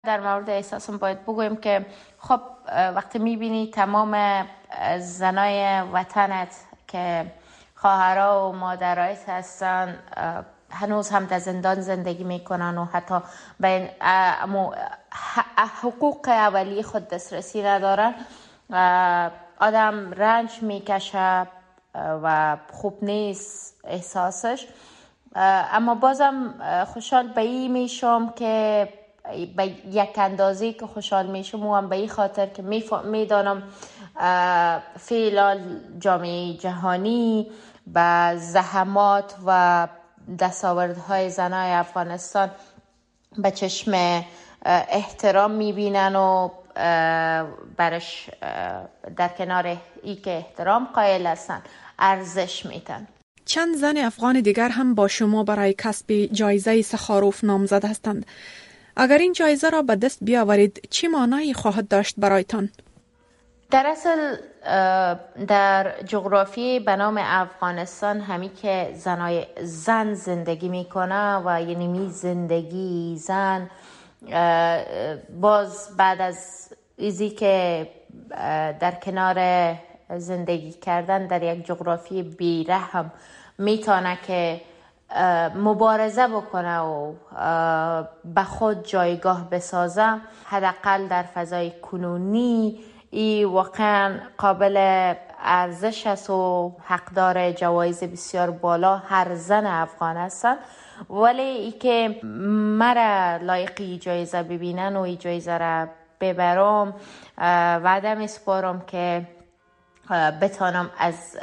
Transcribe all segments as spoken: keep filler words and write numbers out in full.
در مورد احساسم باید بگویم که خب وقتی میبینی تمام زنای وطنت که خواهرها و مادرایت هستن هنوز هم در زندان زندگی میکنن و حتی به حقوق اولیه خود دسترسی ندارن، آدم رنج میکشه و خوب نیست احساسش. اما بازم خوشحال به این میشم که به یک اندازه که خوشحال میشم و هم به این خاطر که میدانم فعلا جامعه جهانی به زحمات و دستاوردهای زنای افغانستان به چشم احترام میبینن و برش در کنار ای که احترام قائل هستن ارزش میتن. چند زن افغان دیگر هم با شما برای کسب جایزه سخاروف نامزد هستند. اگر این جایزه را به دست بیاورید چه معنایی خواهد داشت برایتان؟ در اصل در جغرافی به نام افغانستان همی که زنای زن زندگی میکنه و یعنی می زندگی زن باز بعد از ایزی که در کنار زندگی کردن در یک جغرافی بیرحم میتونه که مبارزه بکنه و به خود جایگاه بسازه، حداقل در فضای کنونی ای واقعا قابل ارزش است و حقدار جوایز بسیار بالا هر زن افغان هستن. ولی ای که مرا لایقی جایزه ببینن و ای جایزه را ببرم وعده میسپارم که بتانم از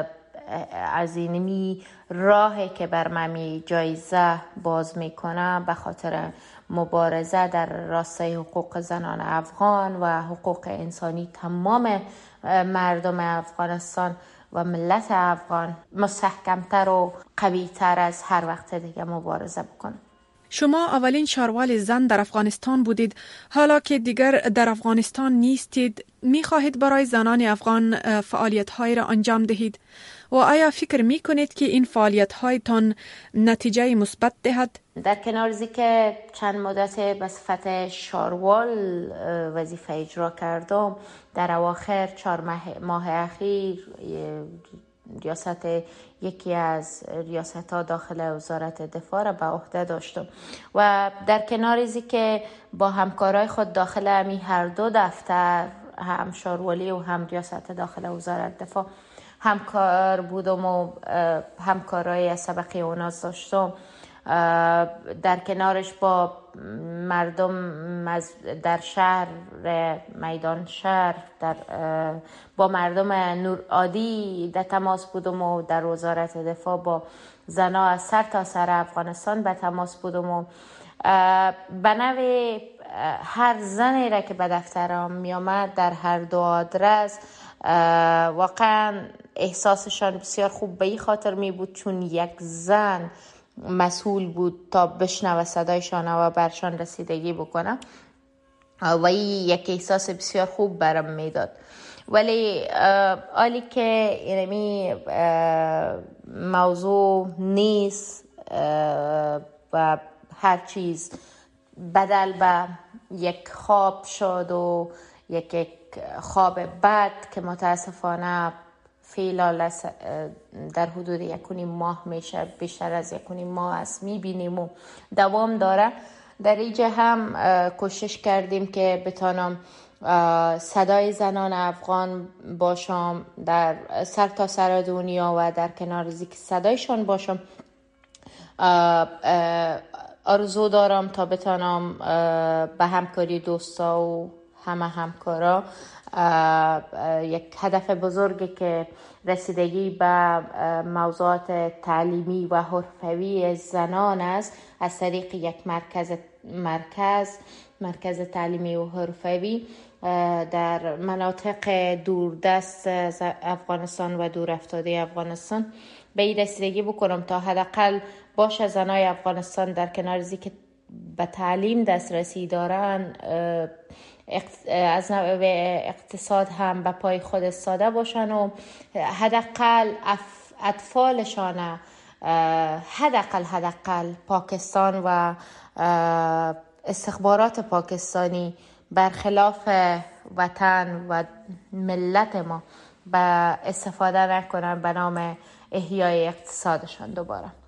از اینمی راهی که بر من جایزه باز میکنه به خاطر مبارزه در راستای حقوق زنان افغان و حقوق انسانی تمام مردم افغانستان و ملت افغان مستحکمتر و قویتر از هر وقت دیگه مبارزه بکنه. شما اولین شاروال زن در افغانستان بودید. حالا که دیگر در افغانستان نیستید، می خواهید برای زنان افغان فعالیت های را انجام دهید و آیا فکر می کنید که این فعالیت هایتان نتیجه مثبت دهد؟ در کنار از که چند مدت به صفت شاروال وظیفه اجرا کردم، در اواخر چهار ماه, ماه اخیر ریاست یکی از ریاست ها داخل وزارت دفاع را به عهده داشتم و در کنار ازی که با همکارای خود داخل امی هر دو دفتر، هم شاروالی و هم ریاست داخل وزارت دفاع همکار بودم و همکارای سبقی اوناز داشتم، در کنارش با مردم در شهر میدان شهر در با مردم نور عادی در تماس بودم و در وزارت دفاع با زنا از سر تا سر افغانستان به تماس بودم و به نوع هر زنی را که به دفترم می آمد در هر دو آدرس واقعا احساسشان بسیار خوب به این خاطر می بود چون یک زن مسئول بود تا بشنوه صدایشان و برشان رسیدگی بکنه و این یک احساس بسیار خوب برام میداد. ولی حالی که اینمی موضوع نیست و هر چیز بدل به یک خواب شد و یک یک خواب بد که متاسفانه فعلا در حدود یکونیم ماه میشه، بیشتر از یکونیم ماه است میبینیم و دوام داره. در اینجا هم کوشش کردیم که بتانم صدای زنان افغان باشم در سر تا سر دنیا و در کنار ازی که صدایشان باشم. آرزو دارم تا بتانم به همکاری دوستا و همه همکارا یک هدف بزرگی که رسیدگی به موضوعات تعلیمی و حرفوی زنان است از طریق یک مرکز مرکز مرکز تعلیمی و حرفوی در مناطق دوردست افغانستان و دور افتاده افغانستان به این رسیدگی بکنم تا حداقل باشه زنای افغانستان در کنار ازی که به تعلیم دسترسی دارن از نوع اقتصاد هم به پای خود استاده باشن و حداقل اطفالشان حداقل حداقل پاکستان و استخبارات پاکستانی برخلاف وطن و ملت ما به استفاده نکنن به نام احیای اقتصادشان دوباره.